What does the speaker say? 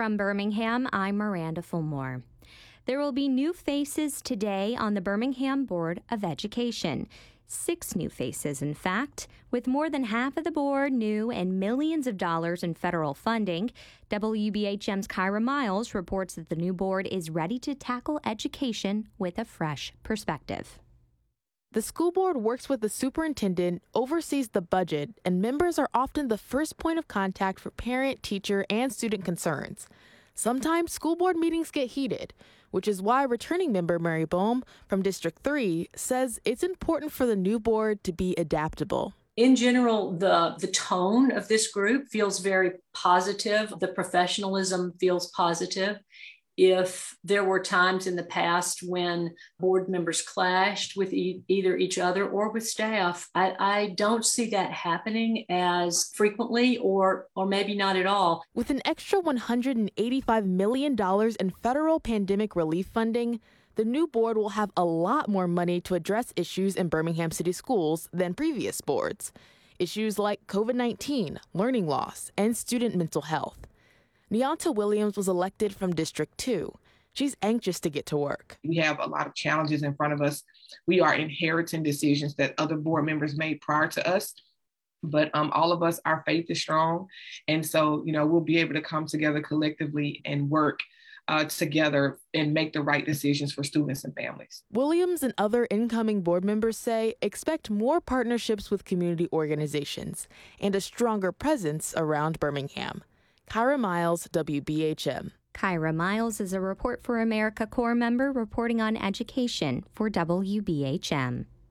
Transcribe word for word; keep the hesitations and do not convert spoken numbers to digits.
From Birmingham, I'm Miranda Fulmore. There will be new faces today on the Birmingham Board of Education. Six new faces, in fact, with more than half of the board new and millions of dollars in federal funding. W B H M's Kyra Miles reports that the new board is ready to tackle education with a fresh perspective. The school board works with the superintendent, oversees the budget, and members are often the first point of contact for parent, teacher, and student concerns. Sometimes school board meetings get heated, which is why returning member Mary Bohm from District three says it's important for the new board to be adaptable. In general, the, the tone of this group feels very positive. The professionalism feels positive. If there were times in the past when board members clashed with e- either each other or with staff, I, I don't see that happening as frequently or or maybe not at all. With an extra one hundred eighty-five million dollars in federal pandemic relief funding, the new board will have a lot more money to address issues in Birmingham City Schools than previous boards. Issues like COVID nineteen, learning loss, and student mental health. Neonta Williams was elected from District two. She's anxious to get to work. We have a lot of challenges in front of us. We are inheriting decisions that other board members made prior to us. But um, all of us, our faith is strong. And so, you know, we'll be able to come together collectively and work uh, together and make the right decisions for students and families. Williams and other incoming board members say expect more partnerships with community organizations and a stronger presence around Birmingham. Kyra Miles, W B H M. Kyra Miles is a Report for America Corps member reporting on education for W B H M.